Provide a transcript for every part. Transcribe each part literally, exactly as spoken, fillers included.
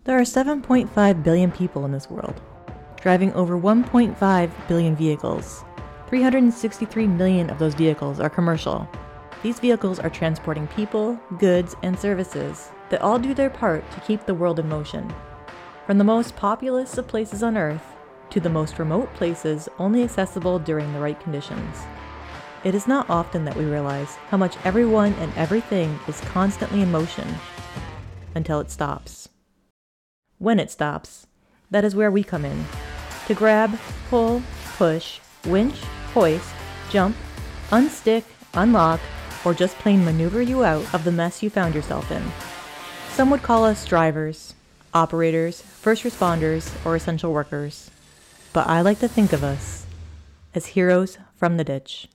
There are seven point five billion people in this world, driving over one point five billion vehicles. three hundred sixty-three million of those vehicles are commercial. These vehicles are transporting people, goods, and services that all do their part to keep the world in motion. From the most populous of places on Earth to the most remote places only accessible during the right conditions. It is not often that we realize how much everyone and everything is constantly in motion until it stops. When it stops, that is where we come in, to grab, pull, push, winch, hoist, jump, unstick, unlock, or just plain maneuver you out of the mess you found yourself in. Some would call us drivers, operators, first responders, or essential workers, but I like to think of us as heroes from the ditch.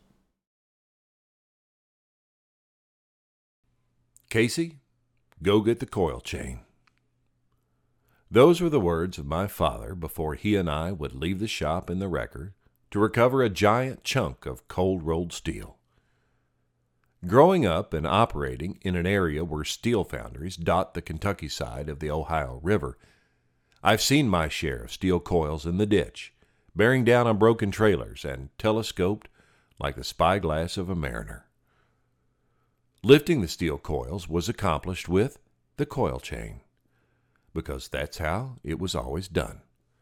Casey, go get the coil chain. Those were the words of my father before he and I would leave the shop in the wrecker to recover a giant chunk of cold-rolled steel. Growing up and operating in an area where steel foundries dot the Kentucky side of the Ohio River, I've seen my share of steel coils in the ditch, bearing down on broken trailers and telescoped like the spyglass of a mariner. Lifting the steel coils was accomplished with the coil chain, because that's how it was always done.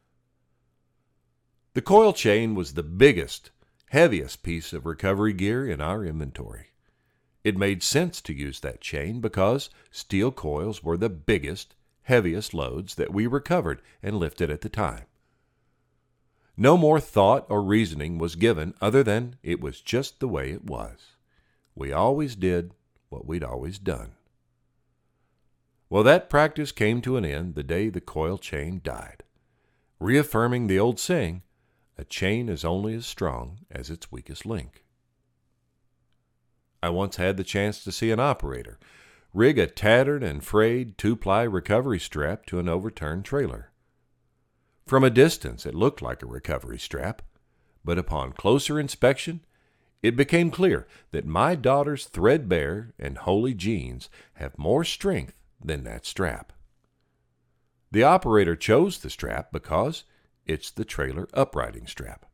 The coil chain was the biggest, heaviest piece of recovery gear in our inventory. It made sense to use that chain because steel coils were the biggest, heaviest loads that we recovered and lifted at the time. No more thought or reasoning was given other than it was just the way it was. We always did what we'd always done. Well, that practice came to an end the day the coil chain died, reaffirming the old saying, a chain is only as strong as its weakest link. I once had the chance to see an operator rig a tattered and frayed two-ply recovery strap to an overturned trailer. From a distance, it looked like a recovery strap, but upon closer inspection, it became clear that my daughter's threadbare and holey jeans have more strength than that strap. The operator chose the strap because it's the trailer uprighting strap.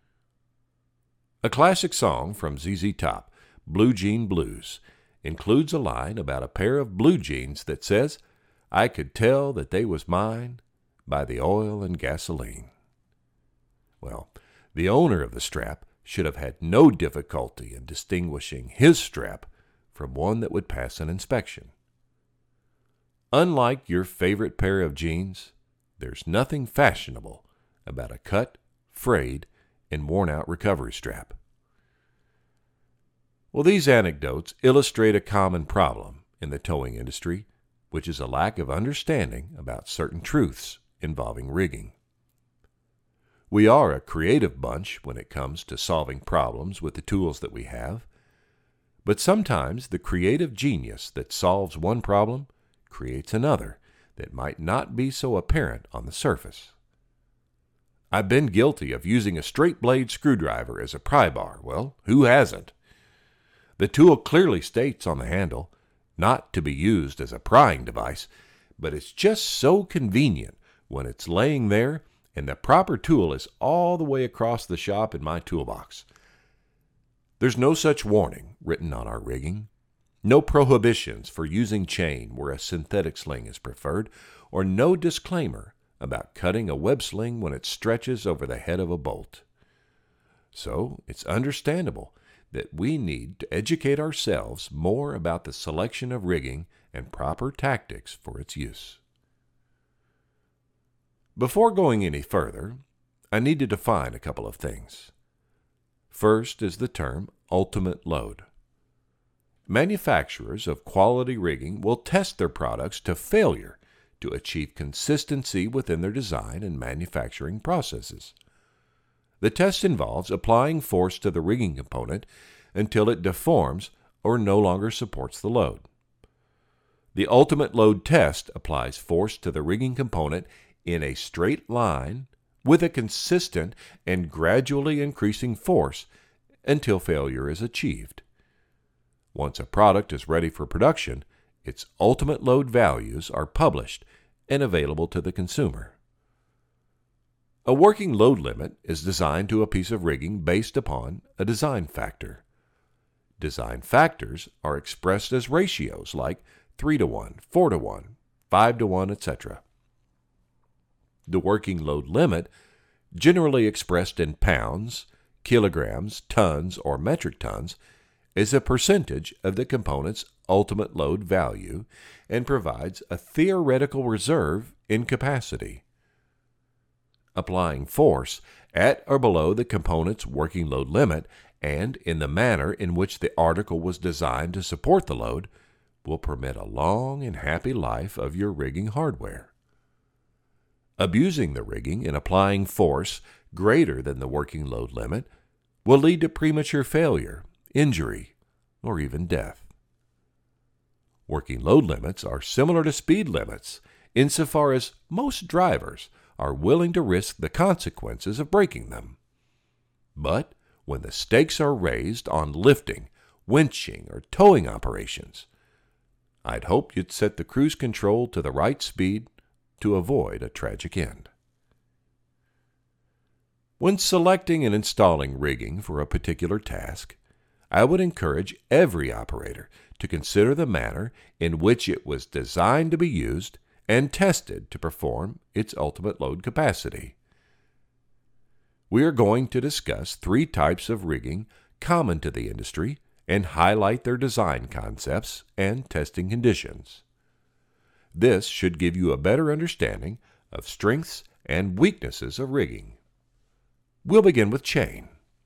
A classic song from Z Z Top, Blue Jean Blues, includes a line about a pair of blue jeans that says, "I could tell that they was mine by the oil and gasoline." Well, the owner of the strap should have had no difficulty in distinguishing his strap from one that would pass an inspection. Unlike your favorite pair of jeans, there's nothing fashionable about a cut, frayed, and worn-out recovery strap. Well, these anecdotes illustrate a common problem in the towing industry, which is a lack of understanding about certain truths involving rigging. We are a creative bunch when it comes to solving problems with the tools that we have, but sometimes the creative genius that solves one problem creates another that might not be so apparent on the surface. I've been guilty of using a straight blade screwdriver as a pry bar. Well, who hasn't? The tool clearly states on the handle, not to be used as a prying device, but it's just so convenient when it's laying there and the proper tool is all the way across the shop in my toolbox. There's no such warning written on our rigging, no prohibitions for using chain where a synthetic sling is preferred, or no disclaimer about cutting a web sling when it stretches over the head of a bolt. So it's understandable that we need to educate ourselves more about the selection of rigging and proper tactics for its use. Before going any further, I need to define a couple of things. First is the term ultimate load. Manufacturers of quality rigging will test their products to failure to achieve consistency within their design and manufacturing processes. The test involves applying force to the rigging component until it deforms or no longer supports the load. The ultimate load test applies force to the rigging component in a straight line with a consistent and gradually increasing force until failure is achieved. Once a product is ready for production, its ultimate load values are published and available to the consumer. A working load limit is designed to a piece of rigging based upon a design factor. Design factors are expressed as ratios like three to one, four to one, five to one, et cetera. The working load limit, generally expressed in pounds, kilograms, tons, or metric tons, is a percentage of the component's ultimate load value and provides a theoretical reserve in capacity. Applying force at or below the component's working load limit and in the manner in which the article was designed to support the load will permit a long and happy life of your rigging hardware. Abusing the rigging and applying force greater than the working load limit will lead to premature failure, injury, or even death. Working load limits are similar to speed limits insofar as most drivers are willing to risk the consequences of breaking them. But when the stakes are raised on lifting, winching, or towing operations, I'd hope you'd set the cruise control to the right speed to avoid a tragic end. When selecting and installing rigging for a particular task, I would encourage every operator to consider the manner in which it was designed to be used and tested to perform its ultimate load capacity. We are going to discuss three types of rigging common to the industry and highlight their design concepts and testing conditions. This should give you a better understanding of strengths and weaknesses of rigging. We'll begin with chain.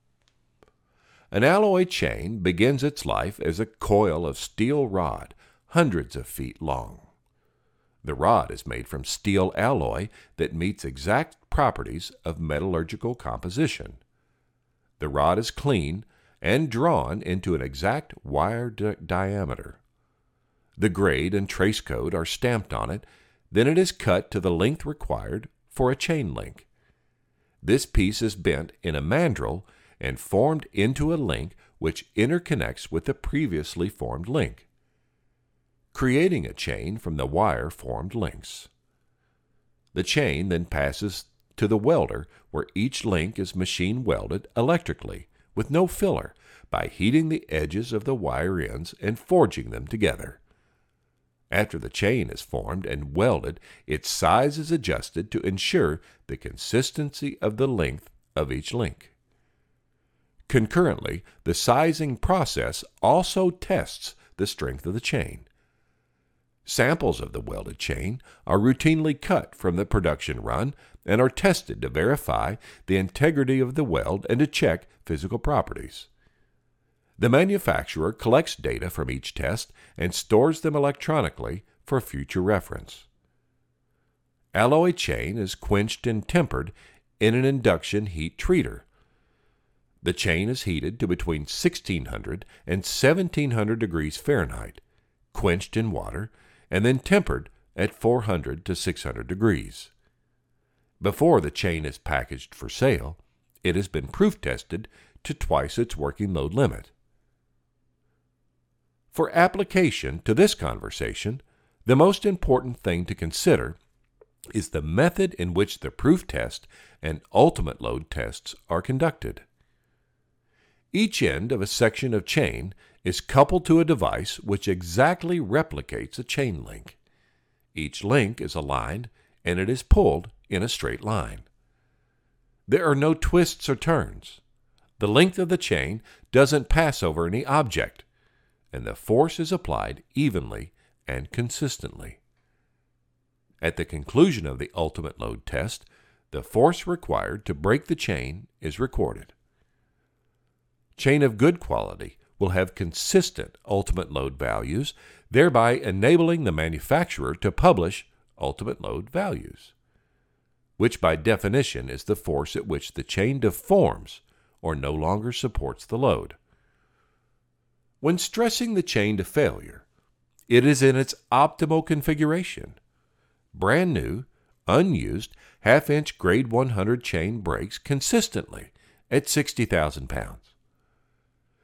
An alloy chain begins its life as a coil of steel rod, hundreds of feet long. The rod is made from steel alloy that meets exact properties of metallurgical composition. The rod is cleaned and drawn into an exact wire di- diameter. The grade and trace code are stamped on it, then it is cut to the length required for a chain link. This piece is bent in a mandrel and formed into a link which interconnects with the previously formed link, creating a chain from the wire-formed links. The chain then passes to the welder, where each link is machine welded electrically with no filler by heating the edges of the wire ends and forging them together. After the chain is formed and welded, its size is adjusted to ensure the consistency of the length of each link. Concurrently, the sizing process also tests the strength of the chain. Samples of the welded chain are routinely cut from the production run and are tested to verify the integrity of the weld and to check physical properties. The manufacturer collects data from each test and stores them electronically for future reference. Alloy chain is quenched and tempered in an induction heat treater. The chain is heated to between sixteen hundred and seventeen hundred degrees Fahrenheit, quenched in water, and then tempered at four hundred to six hundred degrees. Before the chain is packaged for sale, it has been proof tested to twice its working load limit. For application to this conversation, the most important thing to consider is the method in which the proof test and ultimate load tests are conducted. Each end of a section of chain is coupled to a device which exactly replicates a chain link. Each link is aligned and it is pulled in a straight line. There are no twists or turns. The length of the chain doesn't pass over any object, and the force is applied evenly and consistently. At the conclusion of the ultimate load test, the force required to break the chain is recorded. Chain of good quality will have consistent ultimate load values, thereby enabling the manufacturer to publish ultimate load values, which by definition is the force at which the chain deforms or no longer supports the load. When stressing the chain to failure, it is in its optimal configuration. Brand new, unused, half-inch grade one hundred chain breaks consistently at sixty thousand pounds.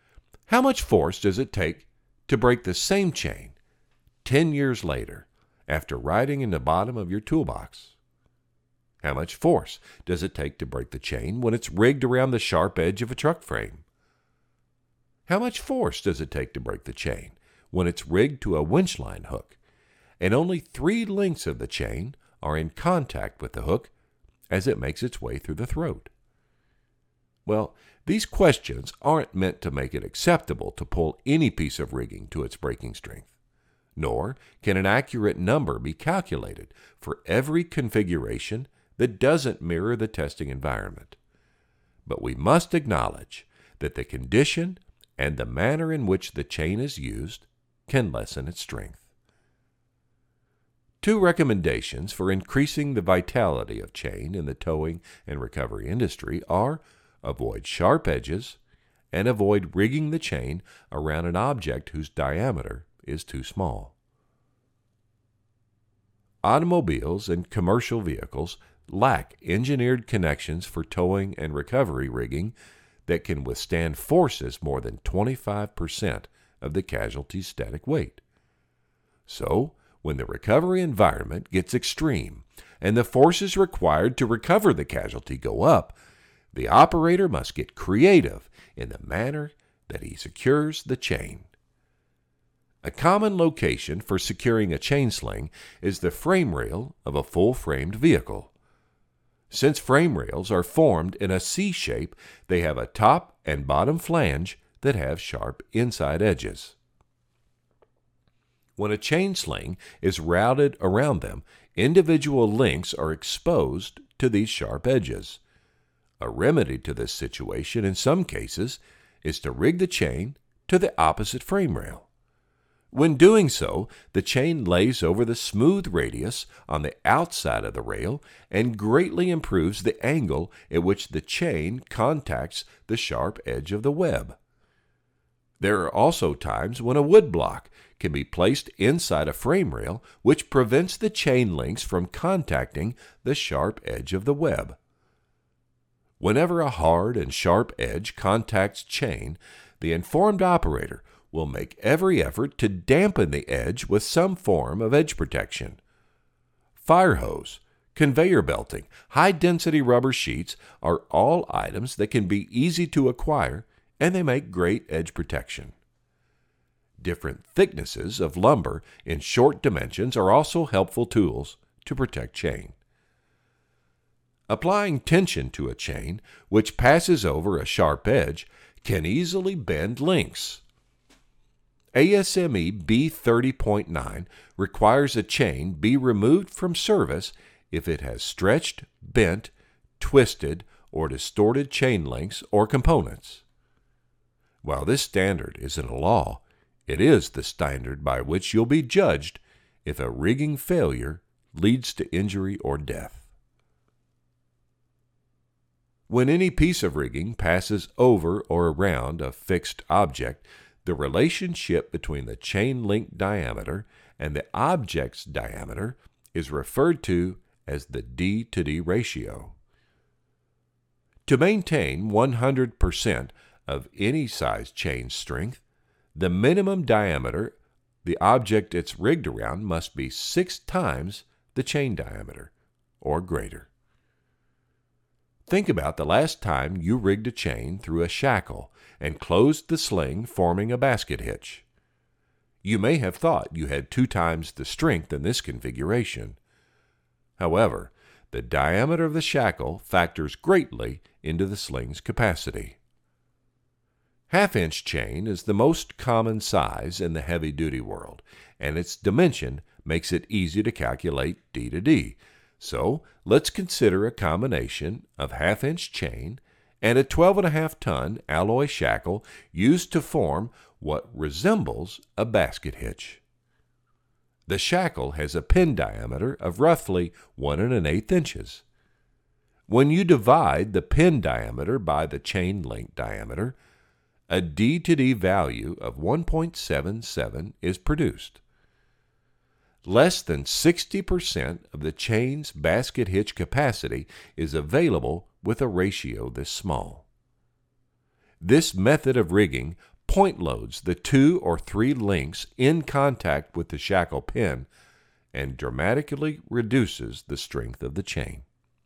How much force does it take to break the same chain ten years later after riding in the bottom of your toolbox? How much force does it take to break the chain when it's rigged around the sharp edge of a truck frame? How much force does it take to break the chain when it's rigged to a winch line hook, and only three links of the chain are in contact with the hook as it makes its way through the throat? Well, these questions aren't meant to make it acceptable to pull any piece of rigging to its breaking strength, nor can an accurate number be calculated for every configuration that doesn't mirror the testing environment. But we must acknowledge that the condition and the manner in which the chain is used can lessen its strength. Two recommendations for increasing the vitality of chain in the towing and recovery industry are avoid sharp edges and avoid rigging the chain around an object whose diameter is too small. Automobiles and commercial vehicles lack engineered connections for towing and recovery rigging that can withstand forces more than twenty-five percent of the casualty's static weight. So, when the recovery environment gets extreme and the forces required to recover the casualty go up, the operator must get creative in the manner that he secures the chain. A common location for securing a chain sling is the frame rail of a full-framed vehicle. Since frame rails are formed in a C shape, they have a top and bottom flange that have sharp inside edges. When a chain sling is routed around them, individual links are exposed to these sharp edges. A remedy to this situation in some cases is to rig the chain to the opposite frame rail. When doing so, the chain lays over the smooth radius on the outside of the rail and greatly improves the angle at which the chain contacts the sharp edge of the web. There are also times when a wood block can be placed inside a frame rail, which prevents the chain links from contacting the sharp edge of the web. Whenever a hard and sharp edge contacts chain, the informed operator will make every effort to dampen the edge with some form of edge protection. Fire hose, conveyor belting, high-density rubber sheets are all items that can be easy to acquire, and they make great edge protection. Different thicknesses of lumber in short dimensions are also helpful tools to protect chain. Applying tension to a chain, which passes over a sharp edge, can easily bend links. A S M E B thirty point nine requires a chain be removed from service if it has stretched, bent, twisted, or distorted chain links or components. While this standard isn't a law, it is the standard by which you'll be judged if a rigging failure leads to injury or death. When any piece of rigging passes over or around a fixed object, the relationship between the chain link diameter and the object's diameter is referred to as the D to D ratio. To maintain one hundred percent of any size chain strength, the minimum diameter the object it's rigged around must be six times the chain diameter, or greater. Think about the last time you rigged a chain through a shackle and closed the sling, forming a basket hitch. You may have thought you had two times the strength in this configuration. However, the diameter of the shackle factors greatly into the sling's capacity. Half-inch chain is the most common size in the heavy-duty world, and its dimension makes it easy to calculate D to D. So let's consider a combination of half-inch chain and a twelve and a half ton alloy shackle used to form what resembles a basket hitch. The shackle has a pin diameter of roughly one and an eighth inches. When you divide the pin diameter by the chain link diameter, a D to D value of one point seven seven is produced. Less than sixty percent of the chain's basket hitch capacity is available with a ratio this small. This method of rigging point loads the two or three links in contact with the shackle pin and dramatically reduces the strength of the chain.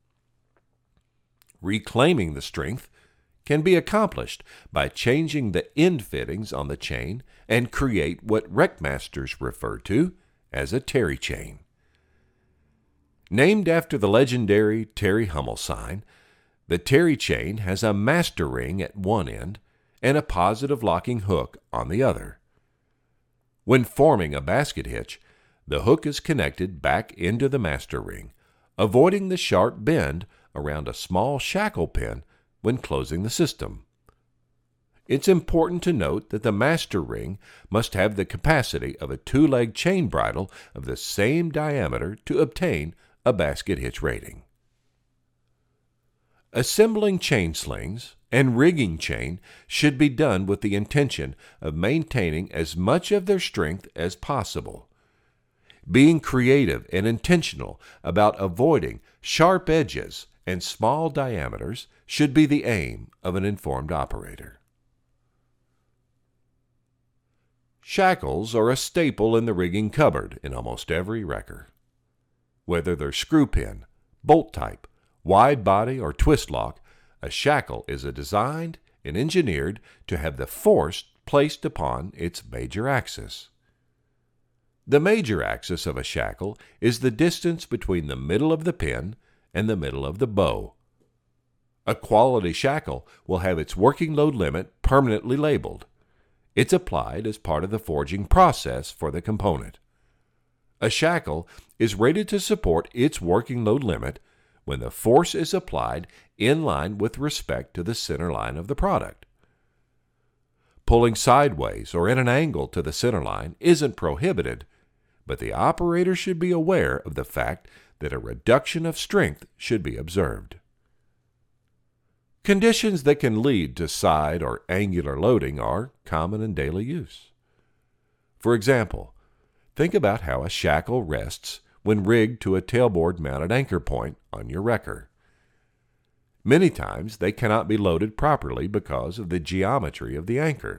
Reclaiming the strength can be accomplished by changing the end fittings on the chain and create what wreckmasters refer to as a Terry chain. Named after the legendary Terry Hummel sign, the Terry chain has a master ring at one end and a positive locking hook on the other. When forming a basket hitch, the hook is connected back into the master ring, avoiding the sharp bend around a small shackle pin when closing the system. It's important to note that the master ring must have the capacity of a two-leg chain bridle of the same diameter to obtain a basket hitch rating. Assembling chain slings and rigging chain should be done with the intention of maintaining as much of their strength as possible. Being creative and intentional about avoiding sharp edges and small diameters should be the aim of an informed operator. Shackles are a staple in the rigging cupboard in almost every wrecker. Whether they're screw pin, bolt type, wide body, or twist lock, a shackle is designed and engineered to have the force placed upon its major axis. The major axis of a shackle is the distance between the middle of the pin and the middle of the bow. A quality shackle will have its working load limit permanently labeled. It's applied as part of the forging process for the component. A shackle is rated to support its working load limit when the force is applied in line with respect to the center line of the product. Pulling sideways or at an angle to the center line isn't prohibited, but the operator should be aware of the fact that a reduction of strength should be observed. Conditions that can lead to side or angular loading are common in daily use. For example, think about how a shackle rests when rigged to a tailboard-mounted anchor point on your wrecker. Many times they cannot be loaded properly because of the geometry of the anchor.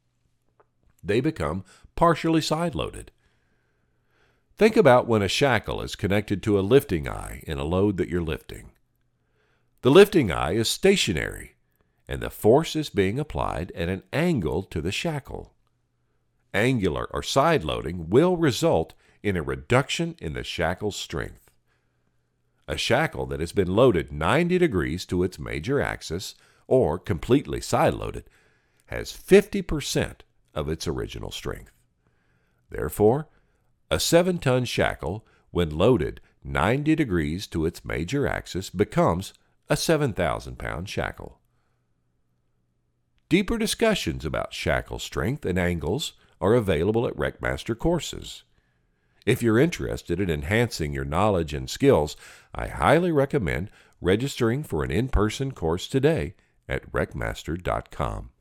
They become partially side-loaded. Think about when a shackle is connected to a lifting eye in a load that you're lifting. The lifting eye is stationary, and the force is being applied at an angle to the shackle. Angular or side loading will result in a reduction in the shackle's strength. A shackle that has been loaded ninety degrees to its major axis, or completely side-loaded, has fifty percent of its original strength. Therefore, a seven-ton shackle, when loaded ninety degrees to its major axis, becomes a seven thousand pound shackle. Deeper discussions about shackle strength and angles are available at Wreckmaster courses. If you're interested in enhancing your knowledge and skills, I highly recommend registering for an in-person course today at wreckmaster dot com.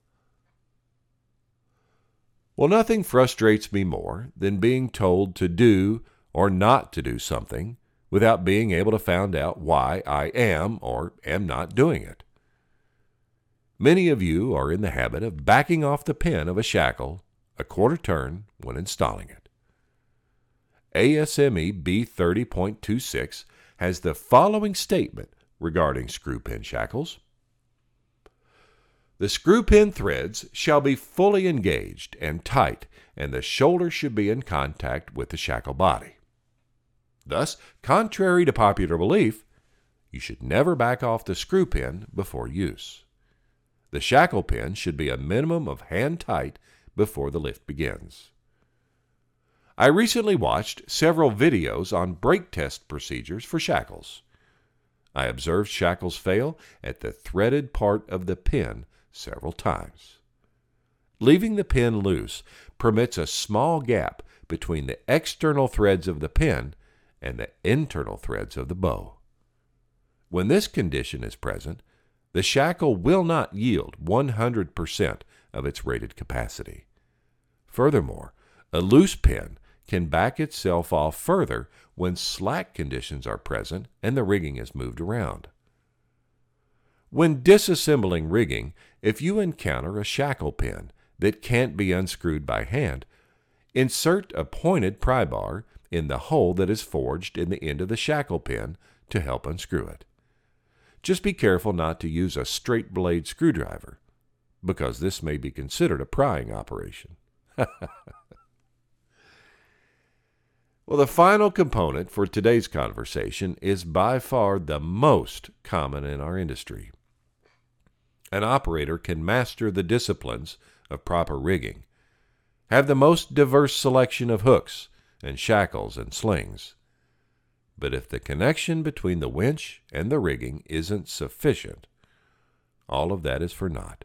Well, nothing frustrates me more than being told to do or not to do something without being able to find out why I am or am not doing it. Many of you are in the habit of backing off the pin of a shackle a quarter turn when installing it. A S M E B thirty point two six has the following statement regarding screw pin shackles. The screw pin threads shall be fully engaged and tight, and the shoulder should be in contact with the shackle body. Thus, contrary to popular belief, you should never back off the screw pin before use. The shackle pin should be a minimum of hand tight before the lift begins. I recently watched several videos on brake test procedures for shackles. I observed shackles fail at the threaded part of the pin several times. Leaving the pin loose permits a small gap between the external threads of the pin and the internal threads of the bow. When this condition is present, the shackle will not yield one hundred percent of its rated capacity. Furthermore, a loose pin can back itself off further when slack conditions are present and the rigging is moved around. When disassembling rigging, if you encounter a shackle pin that can't be unscrewed by hand, insert a pointed pry bar in the hole that is forged in the end of the shackle pin to help unscrew it. Just be careful not to use a straight blade screwdriver, because this may be considered a prying operation. Well, the final component for today's conversation is by far the most common in our industry. An operator can master the disciplines of proper rigging, have the most diverse selection of hooks and shackles and slings. But if the connection between the winch and the rigging isn't sufficient, all of that is for naught.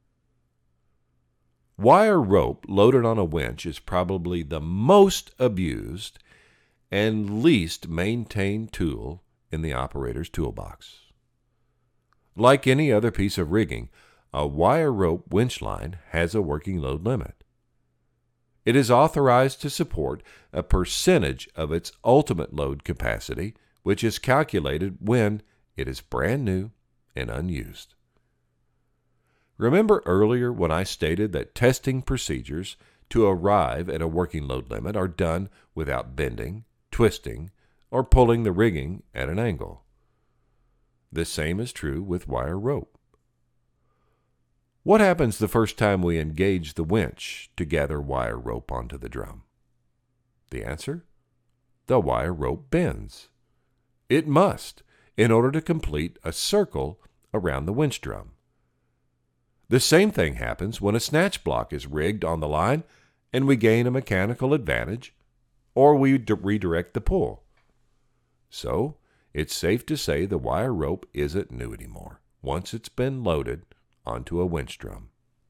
Wire rope loaded on a winch is probably the most abused and least maintained tool in the operator's toolbox. Like any other piece of rigging, a wire rope winch line has a working load limit. It is authorized to support a percentage of its ultimate load capacity, which is calculated when it is brand new and unused. Remember earlier when I stated that testing procedures to arrive at a working load limit are done without bending, twisting, or pulling the rigging at an angle? The same is true with wire rope. What happens the first time we engage the winch to gather wire rope onto the drum? The answer? The wire rope bends. It must, in order to complete a circle around the winch drum. The same thing happens when a snatch block is rigged on the line and we gain a mechanical advantage, or we d- redirect the pull. So, it's safe to say the wire rope isn't new anymore once it's been loaded onto a winch drum.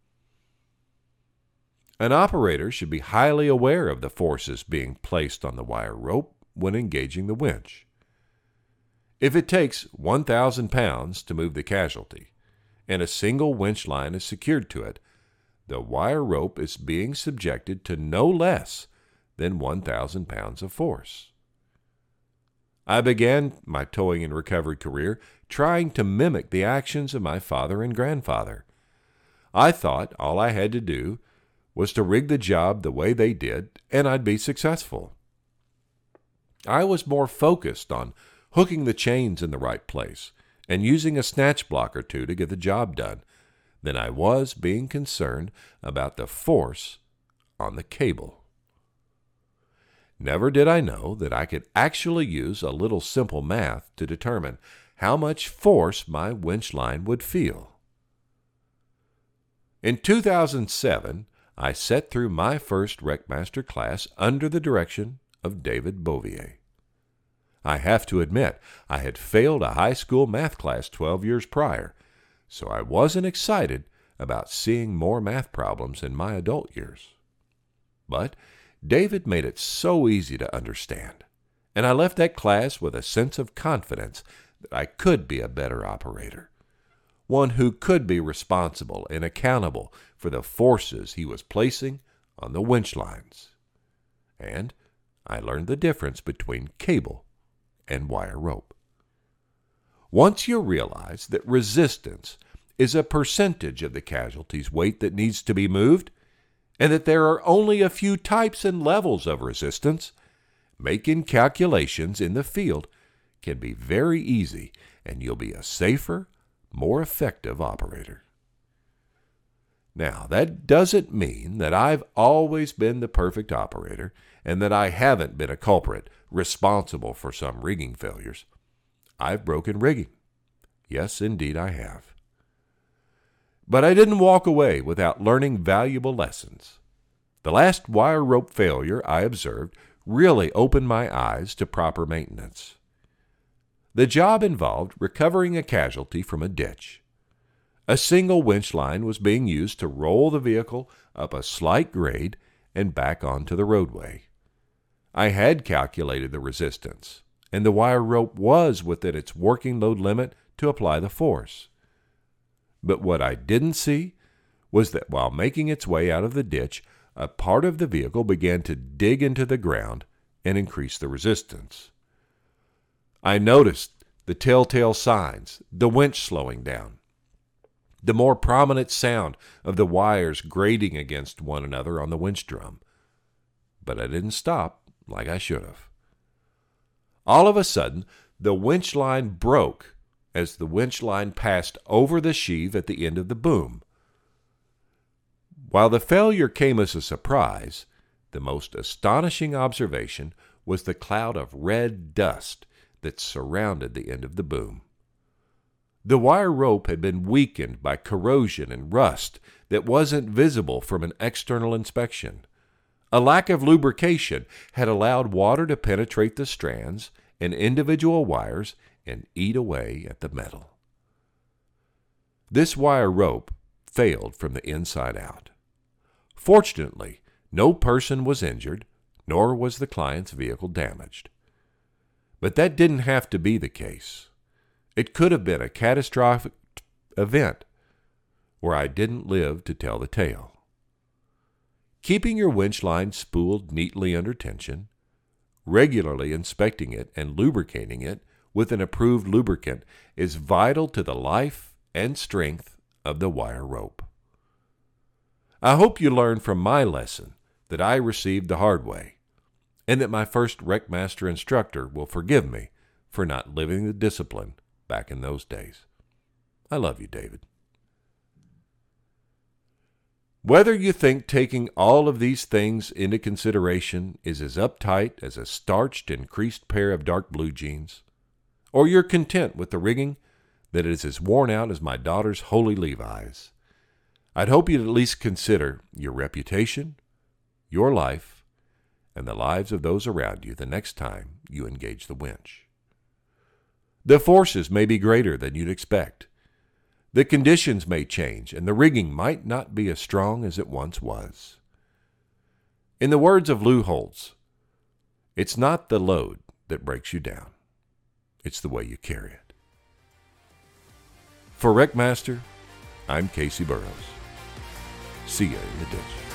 An operator should be highly aware of the forces being placed on the wire rope when engaging the winch. If it takes one thousand pounds to move the casualty, and a single winch line is secured to it, the wire rope is being subjected to no less than one thousand pounds of force. I began my towing and recovery career trying to mimic the actions of my father and grandfather. I thought all I had to do was to rig the job the way they did, and I'd be successful. I was more focused on hooking the chains in the right place and using a snatch block or two to get the job done than I was being concerned about the force on the cable. Never did I know that I could actually use a little simple math to determine how much force my winch line would feel. In two thousand seven, I set through my first Wreckmaster class under the direction of David Bouvier. I have to admit, I had failed a high school math class twelve years prior, so I wasn't excited about seeing more math problems in my adult years. But David made it so easy to understand, and I left that class with a sense of confidence that I could be a better operator, one who could be responsible and accountable for the forces he was placing on the winch lines. And I learned the difference between cable and wire rope. Once you realize that resistance is a percentage of the casualty's weight that needs to be moved, and that there are only a few types and levels of resistance, making calculations in the field can be very easy, and you'll be a safer, more effective operator. Now, that doesn't mean that I've always been the perfect operator and that I haven't been a culprit responsible for some rigging failures. I've broken rigging. Yes, indeed I have. But I didn't walk away without learning valuable lessons. The last wire rope failure I observed really opened my eyes to proper maintenance. The job involved recovering a casualty from a ditch. A single winch line was being used to roll the vehicle up a slight grade and back onto the roadway. I had calculated the resistance, and the wire rope was within its working load limit to apply the force. But what I didn't see was that while making its way out of the ditch, a part of the vehicle began to dig into the ground and increase the resistance. I noticed the telltale signs, the winch slowing down, the more prominent sound of the wires grating against one another on the winch drum. But I didn't stop like I should have. All of a sudden, the winch line broke as the winch line passed over the sheave at the end of the boom. While the failure came as a surprise, the most astonishing observation was the cloud of red dust that surrounded the end of the boom. The wire rope had been weakened by corrosion and rust that wasn't visible from an external inspection. A lack of lubrication had allowed water to penetrate the strands and individual wires and eat away at the metal. This wire rope failed from the inside out. Fortunately, no person was injured, nor was the client's vehicle damaged. But that didn't have to be the case. It could have been a catastrophic event where I didn't live to tell the tale. Keeping your winch line spooled neatly under tension, regularly inspecting it and lubricating it with an approved lubricant is vital to the life and strength of the wire rope. I hope you learned from my lesson that I received the hard way, and that my first Wreckmaster instructor will forgive me for not living the discipline back in those days. I love you, David. Whether you think taking all of these things into consideration is as uptight as a starched and creased pair of dark blue jeans, or you're content with the rigging that is as worn out as my daughter's holy Levi's, I'd hope you'd at least consider your reputation, your life, and the lives of those around you the next time you engage the winch. The forces may be greater than you'd expect. The conditions may change, and the rigging might not be as strong as it once was. In the words of Lou Holtz, it's not the load that breaks you down. It's the way you carry it. For Wreckmaster, I'm Casey Burrows. See you in the ditch.